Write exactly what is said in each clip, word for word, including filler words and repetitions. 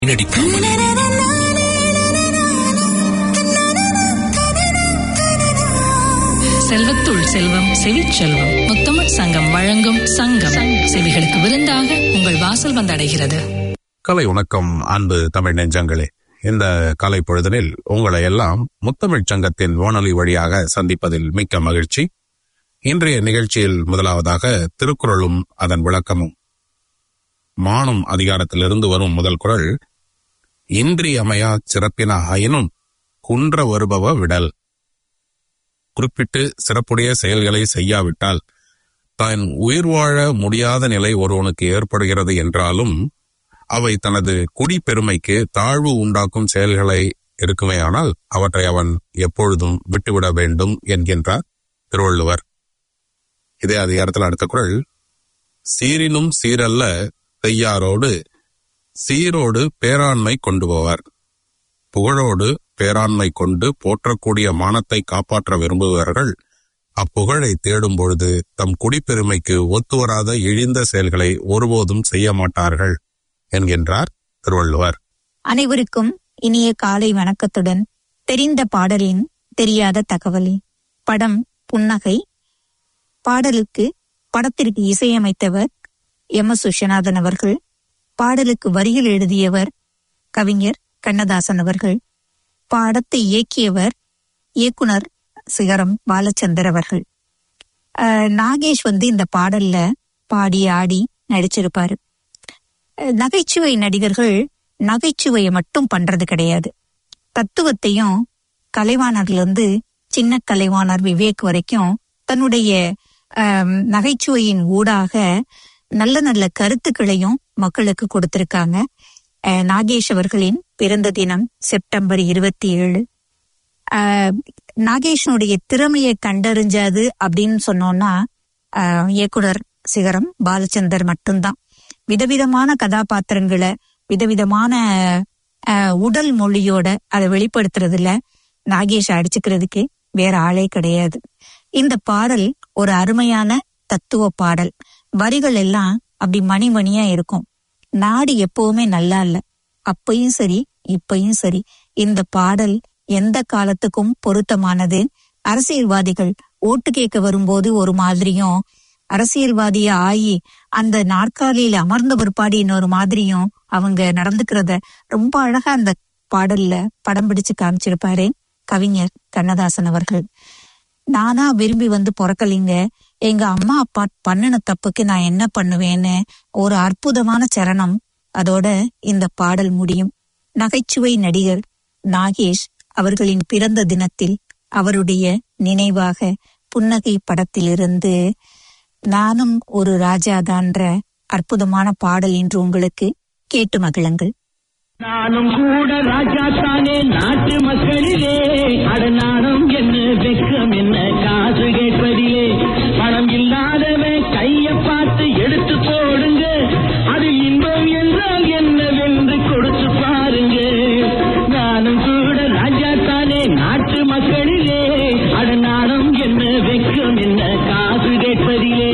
செல்வத்துள் செல்வம் செவிச் செல்வம் முத்தமிழ் சங்கம் வழங்கும் சங்கம் செவிகளுக்கு விருந்தாக உங்கள் வாசல் வந்தடைகிறது. கலை வணக்கம் அன்பு தமிழ் நெஞ்சங்களே. இந்த கலை பொழுதனில் உங்களை எல்லாம் முத்தமிழ் சங்கத்தின் வானொலி வழியாக சந்திப்பதில் மிக்க மகிழ்ச்சி. இன்றைய நிகழ்ச்சியில் முதலாவதாக திருக்குறளும் அதன் விளக்கமும். மானும் அதிகாரத்திலிருந்து வரும் முதல் குறள், இன்றியமையா சிறப்பின ஆயினும் குன்ற வருபவ விடல். குறிப்பிட்டு சிறப்புடைய செயல்களை செய்யாவிட்டால் தான் உயிர் வாழ முடியாத நிலை ஒருவனுக்கு ஏற்படுகிறது என்றாலும் அவை தனது குடி பெருமைக்கு தாழ்வு உண்டாக்கும் செயல்களை இருக்குமேயானால் அவற்றை அவன் எப்பொழுதும் விட்டுவிட வேண்டும் என்கின்றார் திருவள்ளுவர். இதே அதிகாரத்தில் அடுத்த குறள், சீரினும் சீரல்ல செய்யாரோடு சீரோடு பேராண்மை கொண்டு போவார். புகழோடு பேராண்மை கொண்டு போற்றக்கூடிய மானத்தை காப்பாற்ற விரும்புபவர்கள் அப்புகழை தேடும் பொழுது தம் குடிப்பெருமைக்கு ஒத்துவராத இழிந்த செயல்களை ஒருபோதும் செய்ய மாட்டார்கள் என்கின்றார் திருவள்ளுவர். அனைவருக்கும் இனிய காலை வணக்கத்துடன் தெரிந்த பாடலின் தெரியாத தகவலின் படம் புன்னகை. பாடலுக்கு படத்திற்கு இசையமைத்தவர் எம் எஸ் விஸ்வநாதன் அவர்கள். பாடலுக்கு வரிகள் எழுதியவர் கவிஞர் கண்ணதாசன் அவர்கள். பாடத்தை இயக்கியவர் இயக்குனர் சிகரம் பாலச்சந்தர் அவர்கள். நாகேஷ் வந்து இந்த பாடல்ல பாடி ஆடி நடிச்சிருப்பாரு. நகைச்சுவை நடிகர்கள் நகைச்சுவையை மட்டும் பண்றது கிடையாது, தத்துவத்தையும் கலைவாணர்ல இருந்து சின்ன கலைவாணர் விவேக் வரைக்கும் தன்னுடைய நகைச்சுவையின் ஊடாக நல்ல நல்ல கருத்துக்களையும் மக்களுக்கு கொடுத்திருக்காங்க. நாகேஷ் அவர்களின் பிறந்த தினம் செப்டம்பர் இருபத்தி ஏழு. ஆஹ் நாகேஷனுடைய திறமையை கண்டறிஞ்சாது அப்படின்னு சொன்னோம்னா இயக்குனர் சிகரம் பாலச்சந்தர் மட்டும்தான். விதவிதமான கதாபாத்திரங்களை விதவிதமான உடல் மொழியோட அதை வெளிப்படுத்துறதுல நாகேஷ் அடிச்சுக்கிறதுக்கு வேற ஆளே கிடையாது. இந்த பாடல் ஒரு அருமையான தத்துவ பாடல். வரிகள் எல்லாம் அப்படி மணிமணியா இருக்கும். நாடு எப்பவுமே நல்லா இல்ல, அப்பையும் சரி இப்பையும் சரி. இந்த பாடல் எந்த காலத்துக்கும் பொருத்தமானது. அரசியல்வாதிகள் ஓட்டு கேட்க வரும்போது ஒரு மாதிரியும், அரசியல்வாதிய ஆகி அந்த நாற்காலியில அமர்ந்த பிற்பாடு இன்னொரு மாதிரியும் அவங்க நடந்துக்கிறத ரொம்ப அழகா அந்த பாடல்ல படம் பிடிச்சு காமிச்சிருப்பாரு கவிஞர் கண்ணதாசன் அவர்கள். நானா விரும்பி வந்து பிறக்கலிங்க, எங்க அம்மா அப்பா பண்ணின தப்புக்கு நான் என்ன பண்ணுவேன்னு ஒரு அற்புதமான சரணம். அதோட இந்த பாடல் முடியும். நகைச்சுவை நடிகர் நாகேஷ் அவர்களின் பிறந்த தினத்தில் அவருடைய நினைவாக புன்னகை படத்திலிருந்து நானும் ஒரு ராஜாதான்ற அற்புதமான பாடல் இன்று உங்களுக்கு கேட்டு மகிழுங்கள். நானும் கூட ராஜா தானே நாட்டு மக்களிலே, அடநாடும் என்ன வெக்கம் என்ன காசு கேட்பதிலே, பணம் இல்லாதவன் கைய பார்த்து எடுத்து போடுங்க, அது இன்பம் என்றால் என்னவென்று கொடுத்து பாருங்க. நானும் கூட ராஜா தானே நாட்டு மக்களிலே, அடநாடும் என்ன வெக்கம் என்ன காசு கேட்பதிலே.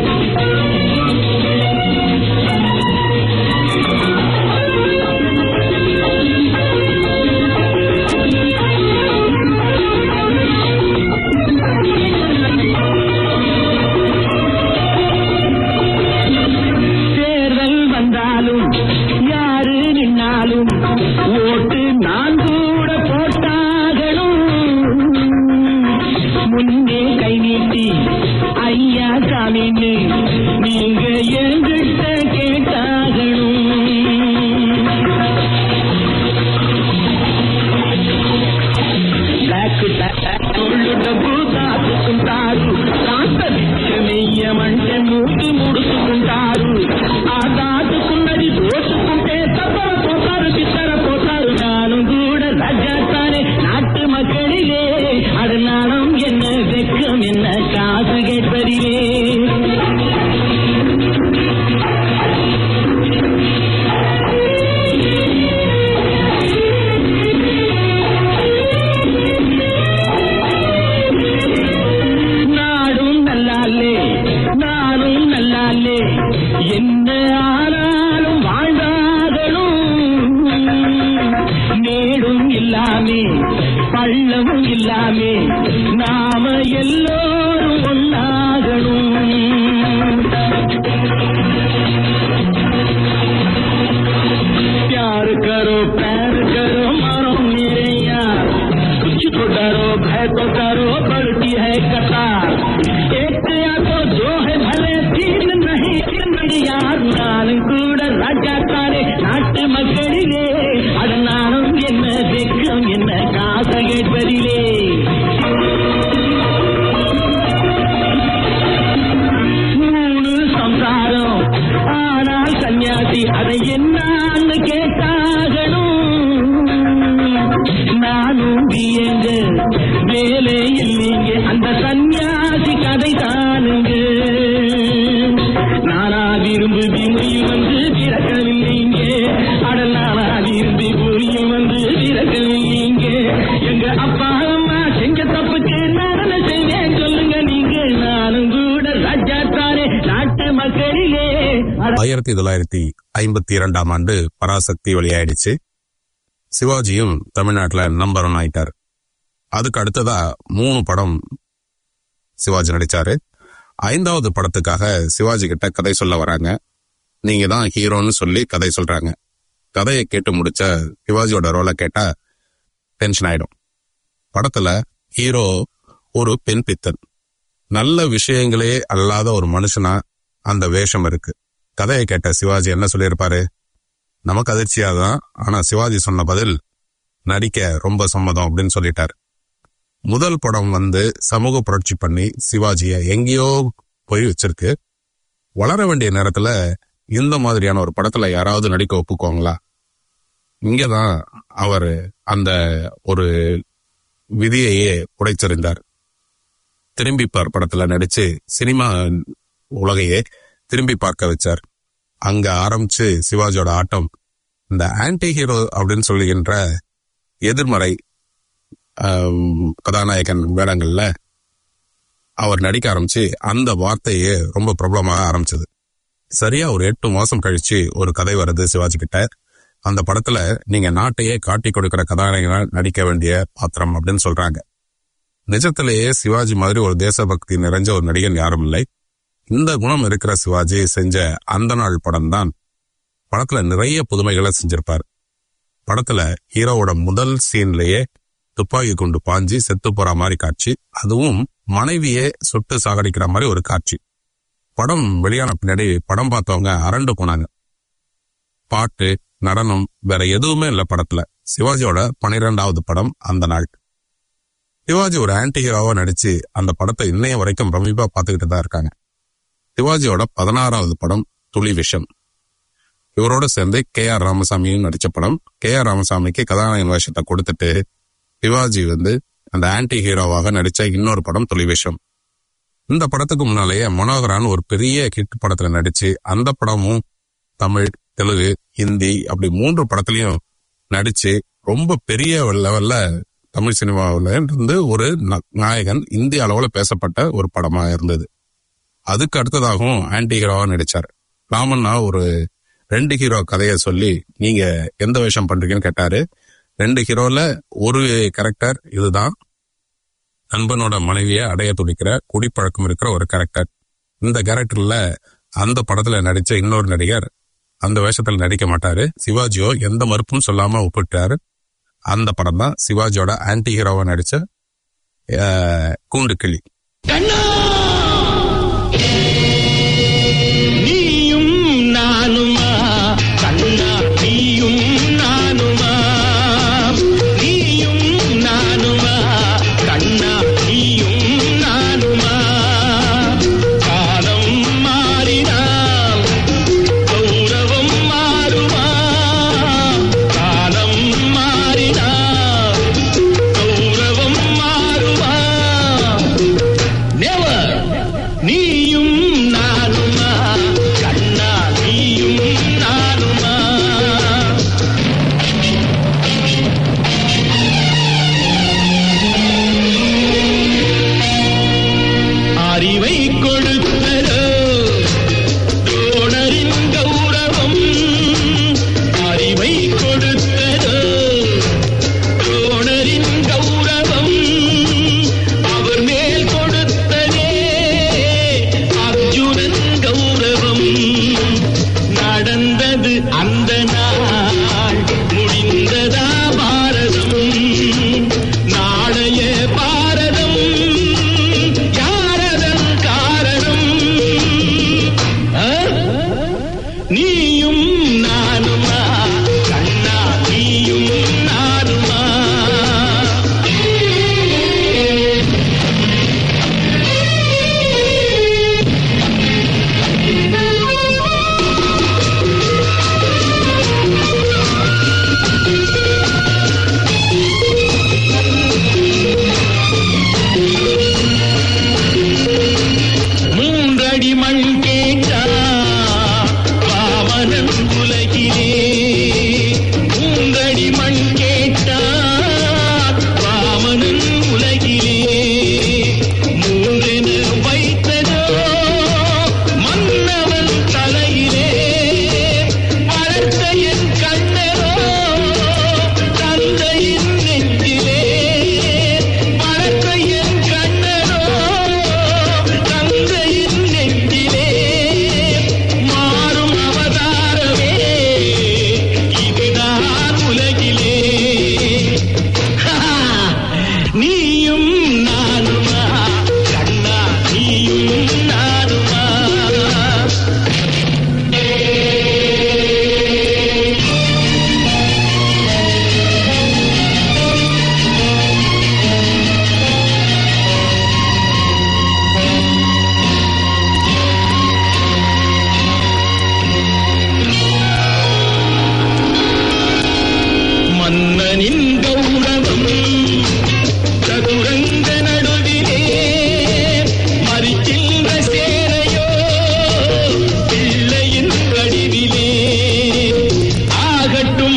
ஓட்டு நான் கூட போட்டாகணும், முன்னே கை நீட்டி ஐயா சாமின்னு நீங்க என்கிட்ட கேட்டாகணும். పూతాసుకుంటారు, కాంతమెయ్య మంటే మూతి ముడుచుకుంటారు, ఆ దాచుకున్నది దోచుకుంటే తప్పర పోతారు, పిత్తర పోతారు. నాను కూడా இல்லாமே பள்ளமும் இல்லாமே நாம எல்லோரும் ஒன்னாகணும். प्यार करो प्यार करो मारो मेरे यार कुछ तो डरो भय तो करो बढ़ती है कतार एक या तो दो है भले तीन नहीं यार नानू கூட ராஜா தானே நாட்டு மக்களிலே அட நானும் என்ன வெக்கம் என்ன காச கேட்பதிலே மூணு சம்சாரம் ஆனால் சன்னியாசி அதை என்னன்னு கேட்டாகணும். நானும் எங்க வேலை இல்லைங்க அந்த சன்னியாசி கதை தானுங்க. நானா விரும்பு விமுயில் வந்து பிறக்கவில்லைங்க அடல் நானா விரும்பி புரியும் வந்து பிறக்கவில்லைங்க. எங்க அப்பா அம்மா செஞ்ச தப்புக்கு நான் செய்வேன் சொல்லுங்க நீங்க. நானும் கூட ராஜா தானே நாட்டு மக்களிலே. ஆயிரத்தி தொள்ளாயிரத்தி ஐம்பத்தி இரண்டாம் ஆண்டு பராசக்தி வெளியாயிடுச்சு. சிவாஜியும் தமிழ்நாட்டுல நம்பர் ஒன் ஆயிட்டார். அதுக்கு அடுத்ததா மூணு படம் சிவாஜி நடிச்சாரு. ஐந்தாவது படத்துக்காக சிவாஜி கிட்ட கதை சொல்ல வராங்க. நீங்க தான் ஹீரோன்னு சொல்லி கதை சொல்றாங்க. கதையை கேட்டு முடிச்ச சிவாஜியோட ரோலை கேட்டா டென்ஷன் ஆயிடும். படத்துல ஹீரோ ஒரு பெண் பித்தன், நல்ல விஷயங்களே அல்லாத ஒரு மனுஷனா அந்த வேஷம் இருக்கு. கதையை கேட்ட சிவாஜி என்ன சொல்லியிருப்பாரு? நமக்கு அதிர்ச்சியாதான், ஆனா சிவாஜி சொன்ன பதில் நடிக்க ரொம்ப சம்மதம் அப்படின்னு சொல்லிட்டாரு. முதல் படம் வந்து சமூக புரட்சி பண்ணி சிவாஜிய எங்கேயோ போய் வச்சிருக்கு. வளர வேண்டிய நேரத்துல இந்த மாதிரியான ஒரு படத்துல யாராவது நடிக்க ஒப்புக்குவாங்களா? இங்கதான் அவர் அந்த ஒரு விதியையே உடைச்செறிந்தார். திரும்பிப்பார் படத்துல நடிச்சு சினிமா உலகையே திரும்பி பார்க்க வச்சார். அங்க ஆரம்பிச்சு சிவாஜியோட ஆட்டம் இந்த ஆன்டி ஹீரோ அப்படின்னு சொல்லுகின்ற எதிர்மறை கதாநாயகன் வேடங்கள்ல அவர் நடிக்க ஆரம்பிச்சு அந்த வார்த்தையே ரொம்ப பிரபலமாக ஆரம்பிச்சது. சரியா ஒரு எட்டு மாசம் கழிச்சு ஒரு கதை வருது சிவாஜி கிட்ட. அந்த படத்துல நீங்க நாட்டையே காட்டி கொடுக்கிற கதாநாயகனா நடிக்க வேண்டிய பாத்திரம் அப்படின்னு சொல்றாங்க. நிஜத்திலேயே சிவாஜி மாதிரி ஒரு தேசபக்தி நிறைஞ்ச ஒரு நடிகன் யாரும் இல்லை. இந்த குணம் இருக்கிற சிவாஜி செஞ்ச அந்த நாள் படம் தான். படத்துல நிறைய புதுமைகளை செஞ்சிருப்பார். படத்துல ஹீரோவோட முதல் சீன்லயே துப்பாக்கி கொண்டு பாஞ்சி செத்து போற மாதிரி காட்சி, அதுவும் மனைவியே சுட்டு சாகடிக்கிற மாதிரி ஒரு காட்சி. படம் வெளியான பின்னாடி படம் பார்த்தவங்க அரண்டு போனாங்க. பாட்டு, நடனம் வேற எதுவுமே இல்ல படத்துல. சிவாஜியோட பனிரெண்டாவது படம் அந்த நாள். சிவாஜி ஒரு ஆன்டி ஹீரோவா நடிச்சு அந்த படத்தை இன்னைய வரைக்கும் பிரமிப்பா பார்த்துக்கிட்டு தான் இருக்காங்க. சிவாஜியோட பதினாறாவது படம் துளி விஷம். இவரோட சேர்ந்து கே ஆர் ராமசாமியும் நடிச்ச படம். கே ஆர் ராமசாமிக்கு கதாநாயகன் வேஷத்தை கொடுத்துட்டு சிவாஜி வந்து அந்த ஆன்டி ஹீரோவாக நடிச்ச இன்னொரு படம் துளி விஷம். இந்த படத்துக்கு முன்னாலேயே மனோகரான் ஒரு பெரிய ஹிட் படத்துல நடிச்சு அந்த படமும் தமிழ், தெலுங்கு, ஹிந்தி அப்படி மூன்று படத்துலயும் நடிச்சு ரொம்ப பெரிய லெவல்ல தமிழ் சினிமாவில இருந்து ஒரு நாயகன் இந்திய அளவுல பேசப்பட்ட ஒரு படமா இருந்தது. அதுக்கு அடுத்ததாகவும் ஆன்டி ஹீரோவா நடிச்சார். ராமண்ணா ஒரு ரெண்டு ஹீரோ கதையை சொல்லி நீங்க எந்த வேஷம் பண்றீங்கன்னு கேட்டாரு. ரெண்டு ஹீரோல ஒரு கேரக்டர் இதுதான், நண்பனோட மனைவியை அடைய துடிக்கிற குடிப்பழக்கம் இருக்கிற ஒரு கேரக்டர். இந்த கேரக்டர்ல அந்த படத்துல நடிச்ச இன்னொரு நடிகர் அந்த வேஷத்துல நடிக்க மாட்டாரு. சிவாஜியோ எந்த மறுப்பும் சொல்லாம ஒப்பிட்டாரு. அந்த படம் தான் சிவாஜியோட ஆன்டி ஹீரோவா நடிச்ச கூண்டு கிளி. நீயும் நானுமா கண்ணா, நீயும் நானுமா, நீயும் நானுமா கண்ணா, நீயும் நானுமா. காலம் மாறினால் கௌரவம் மாறுமா, காலம் மாறினால் கௌரவம் மாறுமா. Never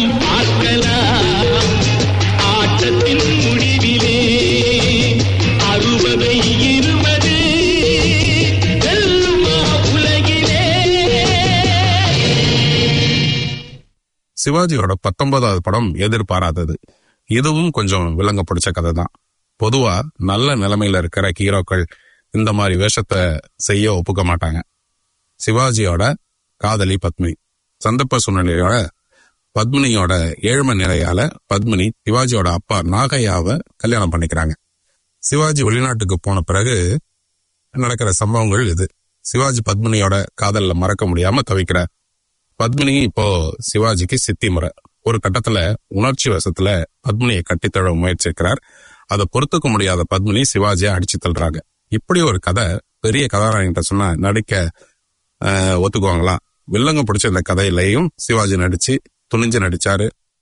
பார்க்கலாம் ஆட்டத்தின் முடிவிலே அறுபதை இருபது வெல்லுமா உலகிலே. சிவாஜியோட பத்தொன்பதாவது படம் எதிர்பாராதது. இதுவும் கொஞ்சம் விளங்க பிடிச்ச கதை தான். பொதுவா நல்ல நிலைமையில இருக்கிற ஹீரோக்கள் இந்த மாதிரி வேஷத்தை செய்ய ஒப்புக்க மாட்டாங்க. சிவாஜியோட காதலி பத்மினி. சந்தர்ப்ப சூழ்நிலையோட பத்மினியோட ஏழ்மை நிலையால பத்மினி சிவாஜியோட அப்பா நாகையாவை கல்யாணம் பண்ணிக்கிறாங்க. சிவாஜி வெளிநாட்டுக்கு போன பிறகு நடக்கிற சம்பவங்கள் இது. சிவாஜி பத்மினியோட காதல்ல மறக்க முடியாம தவிக்கிற பத்மினி இப்போ சிவாஜிக்கு சித்தி முறை. ஒரு கட்டத்துல உணர்ச்சி வசத்துல பத்மினியை கட்டித்தழ முயற்சிக்கிறார். அதை பொறுத்துக்க முடியாத பத்மினி சிவாஜியை அடிச்சு தள்ளுறாங்க. இப்படி ஒரு கதை பெரிய கதாநாயகிட்ட சொன்னா நடிக்க ஒத்துக்குவாங்களா? வில்லங்க பிடிச்ச இந்த கதையிலையும் சிவாஜி நடிச்சு துணிஞ்சு நடிச்சாரு.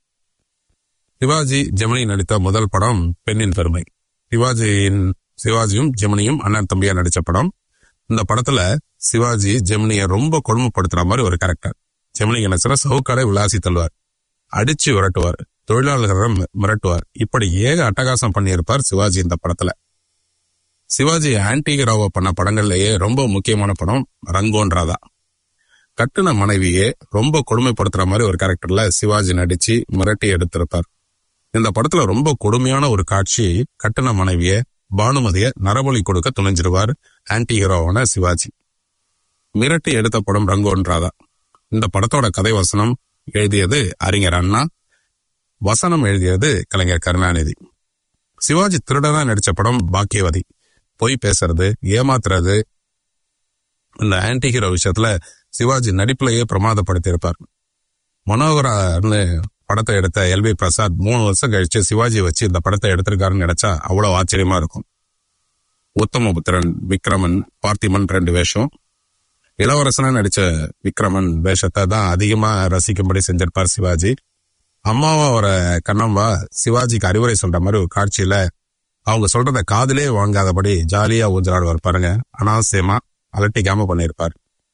சிவாஜி ஜெமினி நடித்த முதல் படம் பெண்ணின் பெருமை. சிவாஜியின் சிவாஜியும் ஜெமினியும் அண்ணன் தம்பியா நடிச்ச படம். இந்த படத்துல சிவாஜி ஜெமினியை ரொம்ப கொடுமைப்படுத்துற மாதிரி ஒரு கேரக்டர். ஜெமினி நினைச்சா சவுக்காடை விளாசி தள்ளுவார், அடிச்சு விரட்டுவார், தொழிலாளர்களை மிரட்டுவார். இப்படி ஏக அட்டகாசம் பண்ணியிருப்பார் சிவாஜி இந்த படத்துல. சிவாஜி ஆன்டி ஹீரோவை பண்ண படங்கள்லயே ரொம்ப முக்கியமான படம் ரங்கோன் ராதா. கட்டுன மனைவியே ரொம்ப கொடுமைப்படுத்துற மாதிரி ஒரு கேரக்டர்ல சிவாஜி நடிச்சு மிரட்டி எடுத்திருப்பார். இந்த படத்துல ரொம்ப கொடுமையான ஒரு காட்சி, கட்டுன மனைவிய பானுமதிய நரபலி கொடுக்க துணிஞ்சிருவார் ஆன்டி ஹீரோவான சிவாஜி. மிரட்டி எடுத்த படம் ரங்கோன் ராதா. இந்த படத்தோட கதை வசனம் எழுதியது அறிஞர் அண்ணா, வசனம் எழுதியது கலைஞர் கருணாநிதி. சிவாஜி திருடனா நடிச்ச படம் பாக்கியவதி. பொய் பேசுறது, ஏமாத்துறது, இந்த ஆன்டி ஹீரோ விஷயத்துல சிவாஜி நடிப்புலயே பிரமாதப்படுத்தியிருப்பார். மனோகரான்னு படத்தை எடுத்த எல் வி பிரசாத் மூணு வருஷம் கழிச்சு சிவாஜி வச்சு இந்த படத்தை எடுத்திருக்காருன்னு நினைச்சா அவ்வளவு ஆச்சரியமா இருக்கும். உத்தமபுத்திரன் விக்ரமன் பார்த்திமன் ரெண்டு வேஷம். இளவரசனா நடிச்ச விக்ரமன் வேஷத்தை தான் அதிகமா ரசிக்கும்படி செஞ்சிருப்பார் சிவாஜி. அம்மாவா வர கண்ணம்மா சிவாஜிக்கு அறிவுரை சொல்ற மாதிரி ஒரு காட்சியில அவங்க சொல்றத காதிலே வாங்காதபடி ஜாலியா ஊஞ்சலாடுவார் பாருங்க. அனாவசியமா அலட்டிக்காம பண்ணிருப்பார்.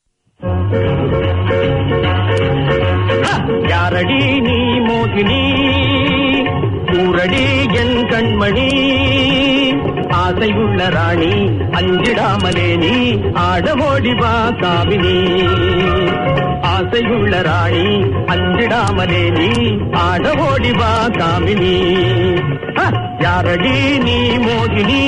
யாரடி நீ மோகினி, ஊரடி என் கண்மணி, ஆசையுள்ள ராணி அஞ்சிடாமலே நீ ஆடமோடிவா காமினி, ஆசையுள்ள ராணி அஞ்சிடாமலே நீ ஆடமோடிவா காமினி. யாரடி நீ மோகினி.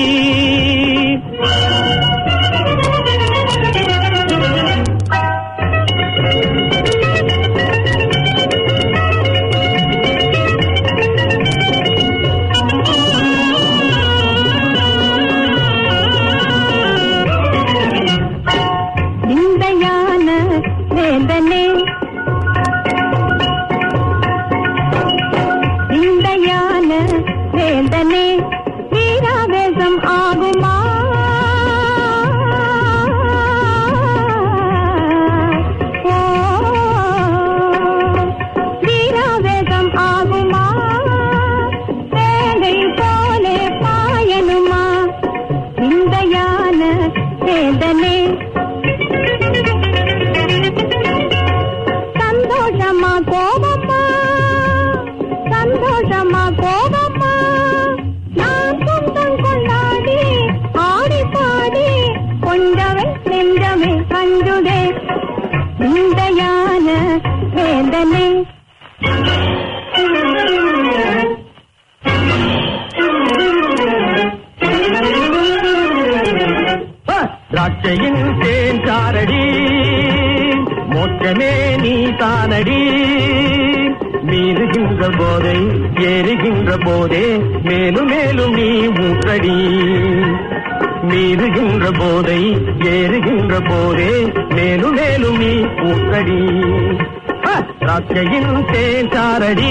திராட்சையின் தேன் சாரடி, மோட்சமே நீ தானடி, மீறுகின்ற போதை ஏறுகின்ற போதே மேலும் மேலும் நீ ஊற்றடி, மீறுகின்ற போதை ஏறுகின்ற போதே மேலும் மேலும் நீ ஊற்றடி. திராட்சையின் தேன் சாரடி.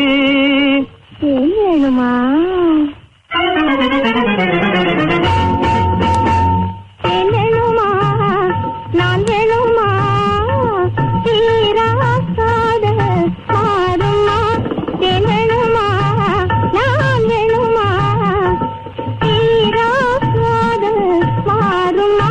வேணுமா நான் வேணுமா தீராசாத மாறுமா, வேணுமா நான் வேணுமா தீராசாத மாறுமா.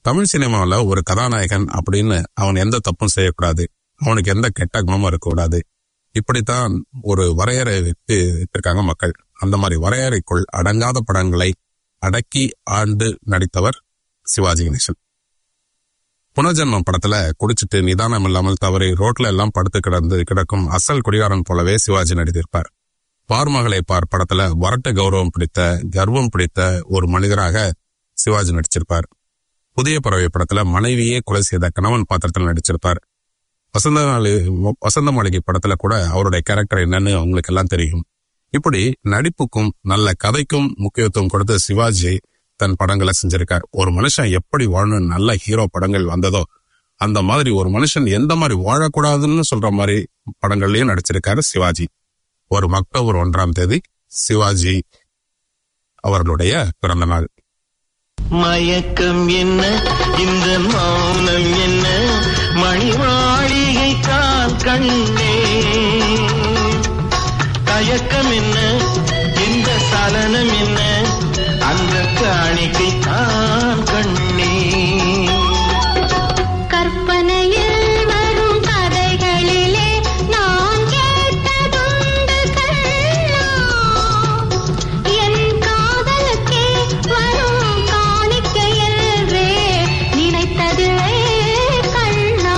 தமிழ் சினிமாவில் ஒரு கதாநாயகன் அப்படின்னு அவன் எந்த தப்பும் செய்யக்கூடாது, அவனுக்கு எந்த கெட்ட குணமும் இருக்கக்கூடாது, இப்படித்தான் ஒரு வரையறை வைத்து இருக்காங்க மக்கள். அந்த மாதிரி வரையறைக்குள் அடங்காத படங்களை அடக்கி ஆண்டு நடித்தவர் சிவாஜி கணேசன். புனர்ஜென்மம் படத்துல குடிச்சிட்டு நிதானம் இல்லாமல் தவறி ரோட்ல எல்லாம் படுத்து கிடந்து கிடக்கும் அசல் குடிகாரன் போலவே சிவாஜி நடித்திருப்பார். பார்மகளை பார் படத்துல வரட்டு கௌரவம் பிடித்த கர்வம் பிடித்த ஒரு மனிதராக சிவாஜி நடிச்சிருப்பார். புதிய பறவை படத்துல மனைவியே கொலை செய்த கணவன் பாத்திரத்தில் நடிச்சிருப்பார். வசந்த வசந்த மாளிகை படத்துல கூட அவருடைய கேரக்டர் என்னன்னு அவங்களுக்கு எல்லாம் தெரியும். இப்படி நடிப்புக்கும் நல்ல கதைக்கும் முக்கியத்துவம் கொடுத்து சிவாஜி தன் படங்களை செஞ்சிருக்கார். ஒரு மனுஷன் எப்படி வாழணும் நல்ல ஹீரோ படங்கள் வந்ததோ அந்த மாதிரி ஒரு மனுஷன் எந்த மாதிரி வாழக்கூடாதுன்னு சொல்ற மாதிரி படங்கள்லயும் நடிச்சிருக்காரு சிவாஜி. ஒரு அக்டோபர் ஒன்றாம் தேதி சிவாஜி அவர்களுடைய பிறந்த நாள். மயக்கம் என்ன இந்த மௌனம் என்ன மணிமாளிகை தான் கண்ணே, தயக்கம் என்ன இந்த சலனம் என்ன அந்த காணிக்கை தான் கண்ணே. கற்பனையில் வரும் கதைகளிலே நான் கேட்டதுண்டு கண்ணா, என் காதலுக்கே வரும் காணிக்கை என்றே நினைத்ததில்லை கண்ணா.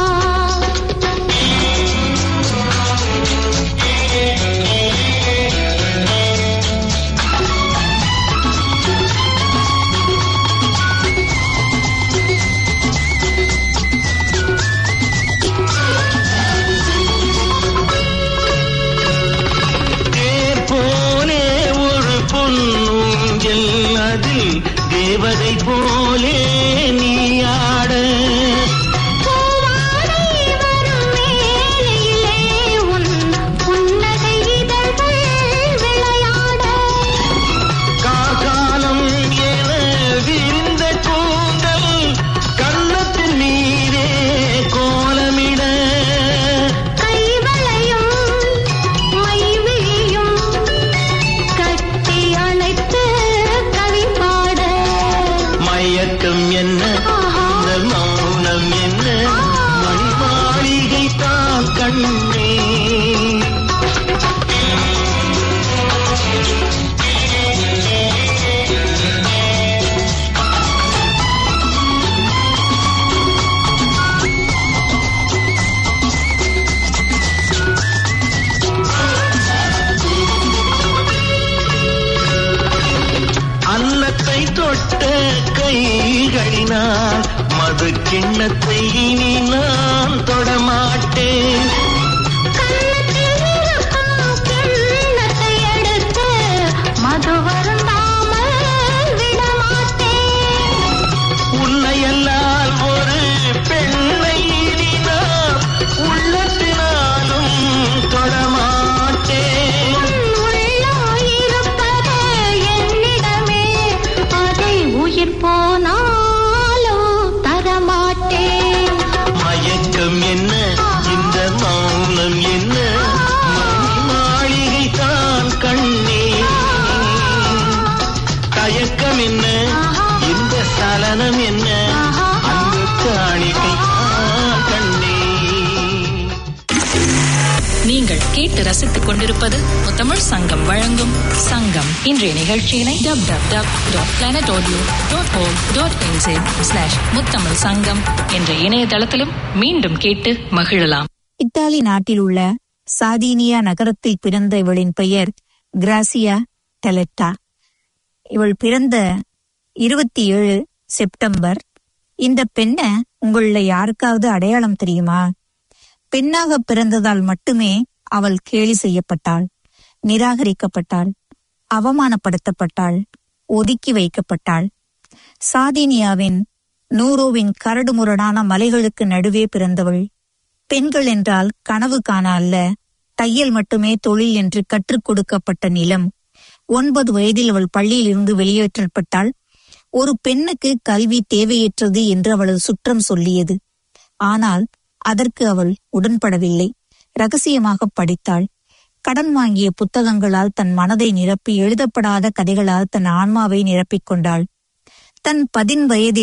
தேர் போலே ஒரு பொன்னூஞ்சல் அதில் தேவதை போலே நீ ஆட, பூவாடை வரும் வேளையிலே உன் புன்னகை இதழ்கள் விளையாட, கார்காலம் என விரிந்த கூந்தல் கன்னத்தின் மீதே கோலமிட, கைவளையும் மைவிழியும் கட்டி அணைத்து கவி பாட, மயக்கம் என்ன இந்த மௌனம் என்ன மணிமாளிகை தான் கண்ணே. அன்னத்தை தொட்ட கைகளினால் மது கிண்ணத்தை இனி நான் தொடமாட்டேன். கன்னத்தில் இருக்கும் கிண்ணத்தை எடுத்து மது வருந்தாமல் விடமாட்டேன், உன்னையல்லால் ஒரு பெண்ணை இனி நான் உள்ளத்தினாலும் தொடமாட்டேன். உள்ளம் இருப்பது என்னிடமே அதை உயிர் போனாலோ தரமாட்டேன். மயக்கம் என்ன இந்த மௌனம் என்ன மணிமாளிகை தான் கண்ணே, தயக்கம் என்ன இந்த சலனம் என்ன அந்த காணிக்கை தான் கண்ணே. நீங்கள் கேட்டு ரசித்துக் கொண்டிருப்பது முத்தமிழ் சங்கம் வழங்கும் சங்கம். இன்றைய நிகழ்ச்சியினை dub dub dub dot planet audio dot com dot NJ slash Muthamizh Sangam என்ற இணையதளத்திலும் மீண்டும் கேட்டு மகிழலாம். இத்தாலி நாட்டில் உள்ள சாதீனியா நகரத்தில் பிறந்த இவளின் பெயர் கிராசியா டெலெட்டா. இவள் பிறந்த இருபத்தி ஏழு செப்டம்பர். இந்த பெண்ணை உங்கள யாருக்காவது அடையாளம் தெரியுமா? பெண்ணாக பிறந்ததால் மட்டுமே அவள் கேலி செய்யப்பட்டாள், நிராகரிக்கப்பட்டாள், அவமானப்படுத்தப்பட்டாள், ஒதுக்கி வைக்கப்பட்டாள். சாதீனியாவின் நூரோவின் கரடுமுரடான மலைகளுக்கு நடுவே பிறந்தவள். பெண்கள் என்றால் கனவு காண அல்ல, தையல் மட்டுமே தொழில் என்று கற்றுக் கொடுக்கப்பட்ட நிலம். ஒன்பது வயதில் அவள் பள்ளியில் இருந்து வெளியேற்றப்பட்டாள். ஒரு பெண்ணுக்கு கல்வி தேவையற்றது என்று அவளது சுற்றம் சொல்லியது. ஆனால் அதற்கு அவள் உடன்படவில்லை. ரகசியமாக படித்தாள். கடன் வாங்கிய புத்தகங்களால் தன் மனதை நிரப்பி எழுதப்படாத கதைகளால் தன் ஆன்மாவை நிரப்பிக் கொண்டாள். தன் பதின் வயதில்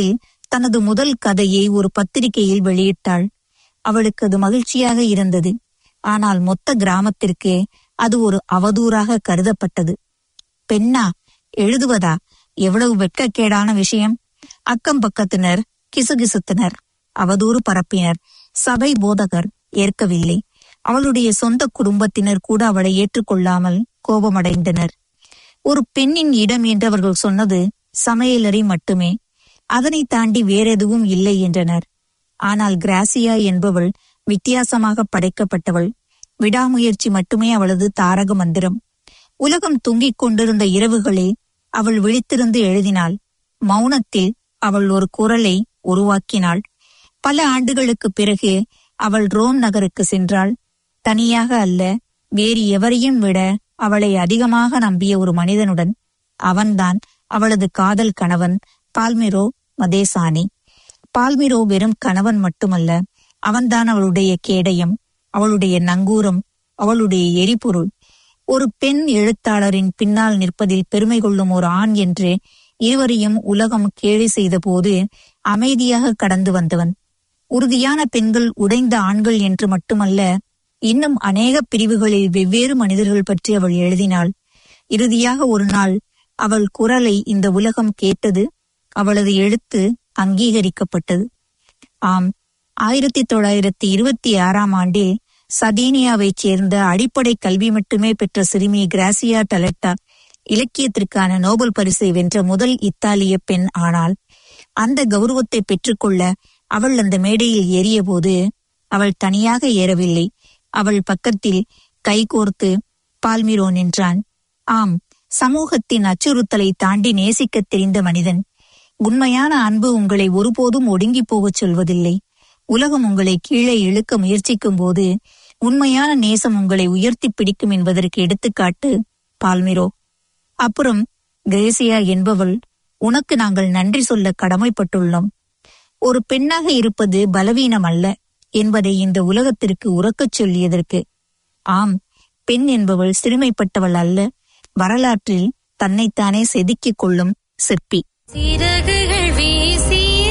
தனது முதல் கதையை ஒரு பத்திரிகையில் வெளியிட்டாள். அவளுக்கு அது மகிழ்ச்சியாக இருந்தது. ஆனால் மொத்த கிராமத்திற்கு அது ஒரு அவதூறாக கருதப்பட்டது. பெண்ணா எழுதுவதா, எவ்வளவு வெட்கக்கேடான விஷயம்! அக்கம் பக்கத்தினர் கிசுகிசுத்தனர், அவதூறு பரப்பினர். சபை போதகர் ஏற்கவில்லை. அவளுடைய சொந்த குடும்பத்தினர் கூட அவளை ஏற்றுக்கொள்ளாமல் கோபமடைந்தனர். ஒரு பெண்ணின் இடம் என்று அவர்கள் சொன்னது சமையலறை மட்டுமே, அதனை தாண்டி வேறெதுவும் இல்லை என்றனர். ஆனால் கிராசியா என்பவள் வித்தியாசமாக படைக்கப்பட்டவள். விடாமுயற்சி மட்டுமே அவளது தாரக மந்திரம். உலகம் தூங்கிக் கொண்டிருந்த இரவுகளில் அவள் விழித்திருந்து எழுதினாள். மௌனத்தில் அவள் ஒரு குரலை உருவாக்கினாள். பல ஆண்டுகளுக்கு பிறகு அவள் ரோம் நகருக்கு சென்றாள். தனியாக அல்ல, வேறு எவரையும் விட அவளை அதிகமாக நம்பிய ஒரு மனிதனுடன். அவன்தான் அவளது காதல் கணவன் பால்மிரோ மதேசானி. பால்மிரோ வெறும் கணவன் மட்டுமல்ல, அவன்தான் அவளுடைய கேடயம், அவளுடைய நங்கூரம், அவளுடைய எரிபொருள். ஒரு பெண் எழுத்தாளரின் பின்னால் நிற்பதில் பெருமை கொள்ளும் ஒரு ஆண் என்று இருவரையும் உலகம் கேலி செய்த போது அமைதியாக கடந்து வந்தவன். உறுதியான பெண்கள் உடைந்த ஆண்கள் என்று மட்டுமல்ல, இன்னும் அநேக பிரிவுகளில் வெவ்வேறு மனிதர்கள் பற்றி அவள் எழுதினாள். இறுதியாக ஒரு நாள் அவள் குரலை இந்த உலகம் கேட்டது. அவளது எழுத்து அங்கீகரிக்கப்பட்டது. ஆம், ஆயிரத்தி தொள்ளாயிரத்தி இருபத்தி ஆறாம் ஆண்டில் சதீனியாவைச் சேர்ந்த அடிப்படை கல்வி மட்டுமே பெற்ற சிறுமி கிராசியா டலெட்டா இலக்கியத்திற்கான நோபல் பரிசை வென்ற முதல் இத்தாலிய பெண் ஆனாள். அந்த கௌரவத்தை பெற்றுக்கொள்ள அவள் அந்த மேடையில் ஏறிய போது அவள் தனியாக ஏறவில்லை. அவள் பக்கத்தில் கைகோர்த்து பால்மிரோ நின்றான். ஆம், சமூகத்தின் அச்சுறுத்தலை தாண்டி நேசிக்கத் தெரிந்த மனிதன். உண்மையான அன்பு உங்களை ஒருபோதும் ஒடுங்கி போகச் சொல்வதில்லை. உலகம் உங்களை கீழே இழுக்க முயற்சிக்கும் போது உண்மையான நேசம் உங்களை உயர்த்தி பிடிக்கும் என்பதற்கு எடுத்துக்காட்டு பால்மிரோ. அப்புறம் கிரேசியா என்பவள், உனக்கு நாங்கள் நன்றி சொல்ல கடமைப்பட்டுள்ளோம். ஒரு பெண்ணாக இருப்பது பலவீனம் அல்ல என்பதை இந்த உலகத்திற்கு உரக்கச் சொல்லியதற்கு. ஆம், பெண் என்பவள் சிறுமைப்பட்டவள் அல்ல, வரலாற்றில் தன்னைத்தானே செதுக்கிக் கொள்ளும் சிற்பி. சிறகுகள் வீசியே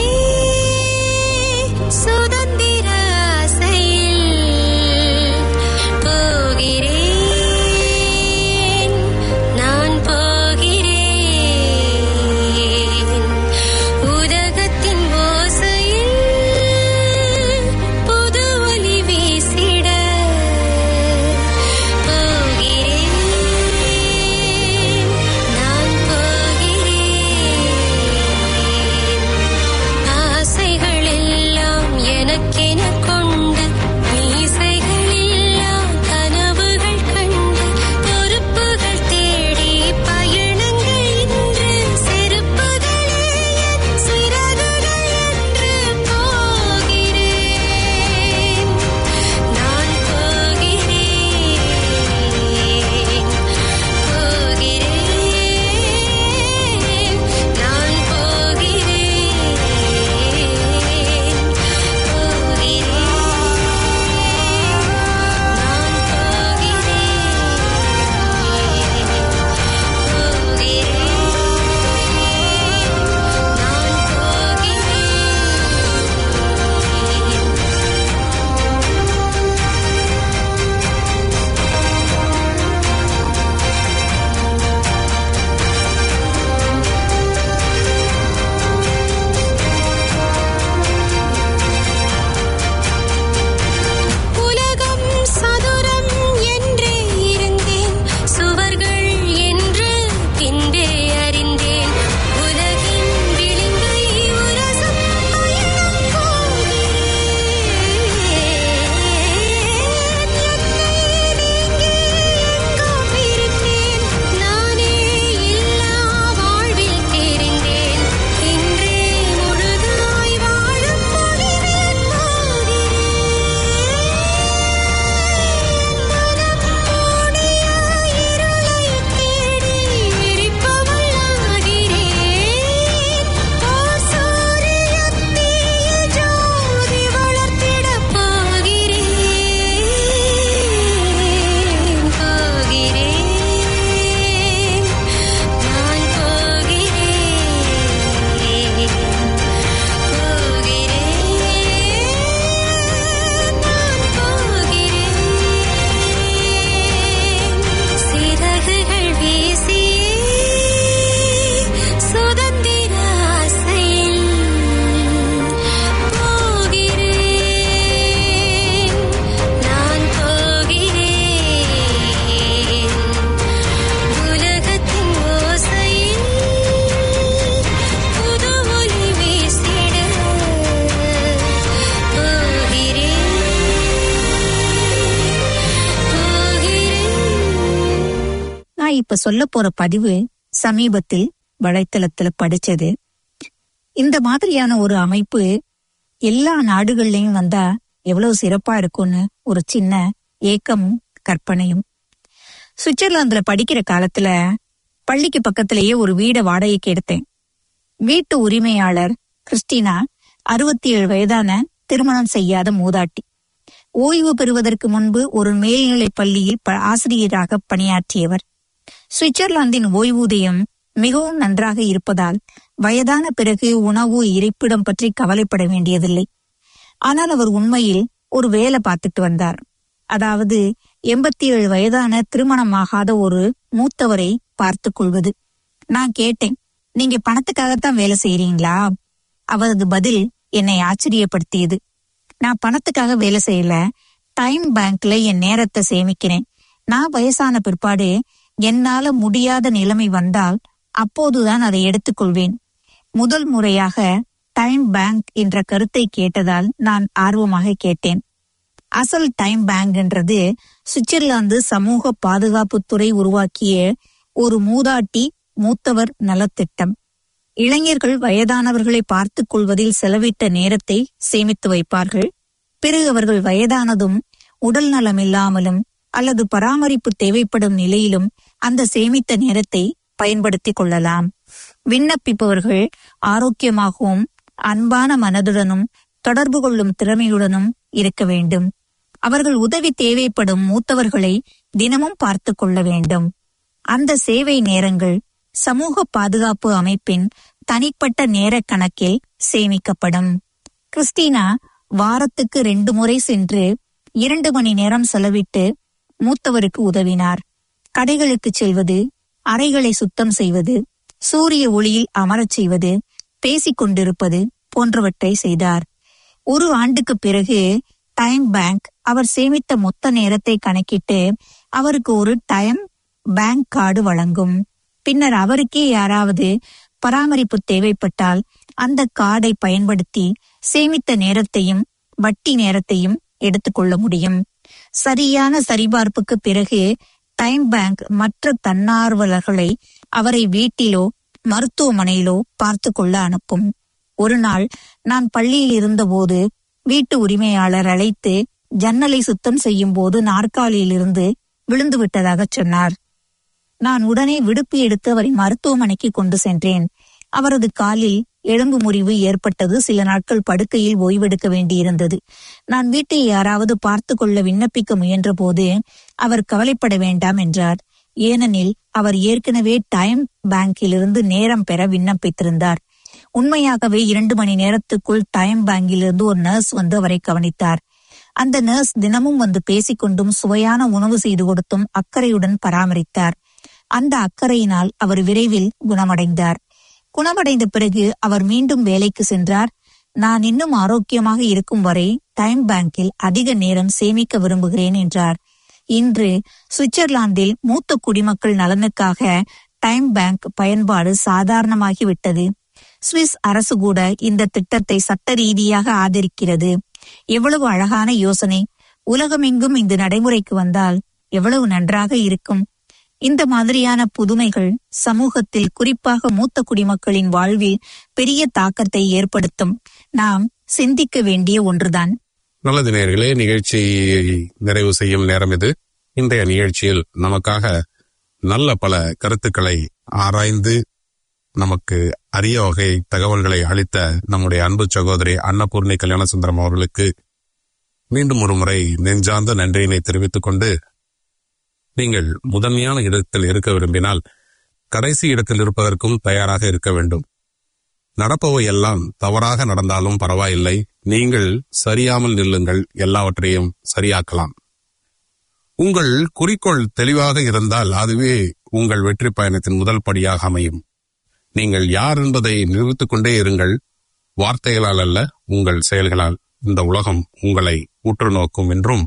சுதந்திர ஆசையில் போகிறேன், நான் போகிறேன். உலகத்தின் ஓசையில் புது ஒலி வீசிட போகிறேன், நான் போகிறேன். நான் இப்ப சொல்ல போற பதிவு சமீபத்தில் வலைத்தளத்துல படிச்சது. இந்த மாதிரியான ஒரு அமைப்பு எல்லா நாடுகள்லயும் வந்தா எவ்வளவு சிறப்பா இருக்கும்னு ஒரு சின்ன ஏக்கமும் கற்பனையும். சுவிட்சர்லாந்துல படிக்கிற காலத்துல பள்ளிக்கு பக்கத்திலேயே ஒரு வீட வாடகைக்கு எடுத்தேன். வீட்டு உரிமையாளர் கிறிஸ்டினா அறுபத்தி ஏழு வயதான திருமணம் செய்யாத மூதாட்டி. ஓய்வு பெறுவதற்கு முன்பு ஒரு மேல்நிலை பள்ளியில் ஆசிரியராக பணியாற்றியவர். சுவிட்சர்லாந்தின் ஓய்வூதியம் மிகவும் நன்றாக இருப்பதால் வயதான பிறகு உணவு இருப்பிடம் பற்றி கவலைப்பட வேண்டியதில்லை. ஆனால் அவர் உண்மையில் ஒரு வேலை பார்த்துட்டு வந்தார். அதாவது எண்பத்தி ஏழு வயதான திருமணமாகாத ஒரு மூத்தவரை பார்த்துக் கொள்வது. நான் கேட்டேன், நீங்க பணத்துக்காகத்தான் வேலை செய்யறீங்களா? அவரது பதில் என்னை ஆச்சரியப்படுத்தியது. நான் பணத்துக்காக வேலை செய்யல, டைம் பேங்க்ல என் நேரத்தை சேமிக்கிறேன். நான் வயசான பிற்பாடு என்னால முடியாத நிலைமை வந்தால் அப்போதுதான் அதை எடுத்துக்கொள்வேன். முதல் முறையாக டைம் பேங்க் என்ற கருத்தை கேட்டதால் நான் ஆர்வமாக கேட்டேன். அசல் டைம் பேங்க் என்றது சுவிட்சர்லாந்து சமூக பாதுகாப்புத்துறை உருவாக்கிய ஒரு மூதாட்டி மூத்தவர் நலத்திட்டம். இளைஞர்கள் வயதானவர்களை பார்த்துக் கொள்வதில் செலவிட்ட நேரத்தை சேமித்து வைப்பார்கள். பிறகு அவர்கள் வயதானதும் உடல் நலம் இல்லாமலும் அல்லது பராமரிப்பு தேவைப்படும் நிலையிலும் அந்த சேமித்த நேரத்தை பயன்படுத்திக் கொள்ளலாம். விண்ணப்பிப்பவர்கள் ஆரோக்கியமாகவும் அன்பான மனதுடனும் தொடர்பு கொள்ளும் திறமையுடனும் இருக்க வேண்டும். அவர்கள் உதவி தேவைப்படும் மூத்தவர்களை தினமும் பார்த்து கொள்ள வேண்டும். அந்த சேவை நேரங்கள் சமூக பாதுகாப்பு அமைப்பின் தனிப்பட்ட நேர கணக்கில் சேமிக்கப்படும். கிறிஸ்டினா வாரத்துக்கு ரெண்டு முறை சென்று இரண்டு மணி நேரம் செலவிட்டு மூத்தவருக்கு உதவினார். கடைகளுக்கு செல்வது, அறைகளை சுத்தம் செய்வது, சூரிய ஒளியில் அமரச் செய்வது, பேசிக் கொண்டிருப்பது போன்றவற்றை செய்தார். ஒரு ஆண்டுக்கு பிறகு டைம் பேங்க் அவர் சேமித்த மொத்த நேரத்தை கணக்கிட்டு அவருக்கு ஒரு டைம் பேங்க் கார்டு வழங்கும். பின்னர் அவருக்கே யாராவது பராமரிப்பு தேவைப்பட்டால் அந்த கார்டை பயன்படுத்தி சேமித்த நேரத்தையும் வட்டி நேரத்தையும் எடுத்துக்கொள்ள முடியும். சரியான சரிபார்ப்புக்கு பிறகு டைம் பேங்க் மற்ற தன்னார்வலர்களை அவரை வீட்டிலோ மருத்துவமனையிலோ பார்த்து கொள்ள அனுப்பும். ஒரு நாள் நான் பள்ளியில் இருந்தபோது வீட்டு உரிமையாளர் அழைத்து ஜன்னலை சுத்தம் செய்யும் போது நாற்காலியிலிருந்து விழுந்து விட்டதாக சொன்னார். நான் உடனே விடுப்பு எடுத்து அவரை மருத்துவமனைக்கு கொண்டு சென்றேன். அவரது காலில் எலும்பு முறிவு ஏற்பட்டது. சில நாட்கள் படுக்கையில் ஓய்வெடுக்க வேண்டியிருந்தது. நான் வீட்டை யாராவது பார்த்து கொள்ள விண்ணப்பிக்க முயன்ற போது அவர் கவலைப்பட வேண்டாம் என்றார். ஏனெனில் அவர் ஏற்கனவே டைம் பேங்கிலிருந்து நேரம் பெற விண்ணப்பித்திருந்தார். உண்மையாகவே இரண்டு மணி நேரத்துக்குள் டைம் பேங்கிலிருந்து ஒரு நர்ஸ் வந்து அவரை கவனித்தார். அந்த நர்ஸ் தினமும் வந்து பேசிக்கொண்டும் சுவையான உணவு செய்து கொடுத்தும் அக்கறையுடன் பராமரித்தார். அந்த அக்கறையினால் அவர் விரைவில் குணமடைந்தார். குணமடைந்த பிறகு அவர் மீண்டும் வேலைக்கு சென்றார். நான் இன்னும் ஆரோக்கியமாக இருக்கும் வரை டைம் பேங்கில் அதிக நேரம் சேமிக்க விரும்புகிறேன் என்றார். இன்று சுவிட்சர்லாந்தில் மூத்த குடிமக்கள் நலனுக்காக டைம் பேங்க் பயன்பாடு சாதாரணமாகிவிட்டது. சுவிஸ் அரசு கூட இந்த திட்டத்தை சட்ட ரீதியாக ஆதரிக்கிறது. எவ்வளவு அழகான யோசனை! உலகமெங்கும் இந்த நடைமுறைக்கு வந்தால் எவ்வளவு நன்றாக இருக்கும். இந்த மாதிரியான புதுமைகள் சமூகத்தில், குறிப்பாக மூத்த குடிமக்களின் வாழ்வில் பெரிய தாக்கத்தை ஏற்படுத்தும். நாம் சிந்திக்க வேண்டிய ஒன்றுதான். நல்லது நேயர்களே, நிகழ்ச்சியை நிறைவு செய்யும் நேரம் இது. இன்றைய நிகழ்ச்சியில் நமக்காக நல்ல பல கருத்துக்களை ஆராய்ந்து நமக்கு அரிய வகை தகவல்களை அளித்த நம்முடைய அன்பு சகோதரி அன்னபூர்ணி கல்யாணசுந்தரம் அவர்களுக்கு மீண்டும் ஒரு முறை நெஞ்சார்ந்த நன்றியினை தெரிவித்துக் கொண்டு, நீங்கள் முதன்மையான இடத்தில் இருக்க விரும்பினால் கடைசி இடத்தில் இருப்பதற்கும் தயாராக இருக்க வேண்டும். நடப்பவை எல்லாம் தவறாக நடந்தாலும் பரவாயில்லை, நீங்கள் சரியாமல் நில்லுங்கள், எல்லாவற்றையும் சரியாக்கலாம். உங்கள் குறிக்கோள் தெளிவாக இருந்தால் அதுவே உங்கள் வெற்றி பயணத்தின் முதல் படியாக அமையும். நீங்கள் யார் என்பதை நிரூபித்துக் கொண்டே இருங்கள். வார்த்தைகளால் அல்ல, உங்கள் செயல்களால் இந்த உலகம் உங்களை உற்று நோக்கும் என்றும்,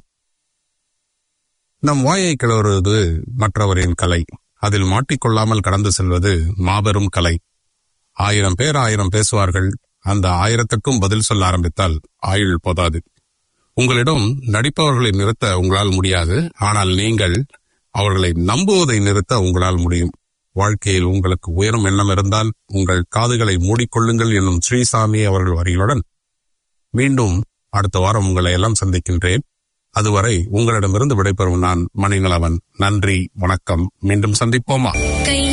நம் வாயை கிளறுவது மற்றவரின் கலை, அதில் மாட்டிக்கொள்ளாமல் கடந்து செல்வது மாபெரும் கலை. ஆயிரம் பேர் ஆயிரம் பேசுவார்கள், அந்த ஆயிரத்துக்கும் பதில் சொல்ல ஆரம்பித்தால் ஆயுள் போதாது. உங்களிடம் நடிப்பவர்களை நிறுத்த உங்களால் முடியாது. ஆனால் நீங்கள் அவர்களை நம்புவதை நிறுத்த உங்களால் முடியும். வாழ்க்கையில் உங்களுக்கு உயரும் எண்ணம் இருந்தால் உங்கள் காதுகளை மூடிக்கொள்ளுங்கள் என்னும் ஸ்ரீசாமி அவர்கள் வரிகளுடன் மீண்டும் அடுத்த வாரம் உங்களை எல்லாம் சந்திக்கின்றேன். அதுவரை உங்களிடமிருந்து விடைபெறும் நான் மணிநலவன். நன்றி, வணக்கம். மீண்டும் சந்திப்போமா? கை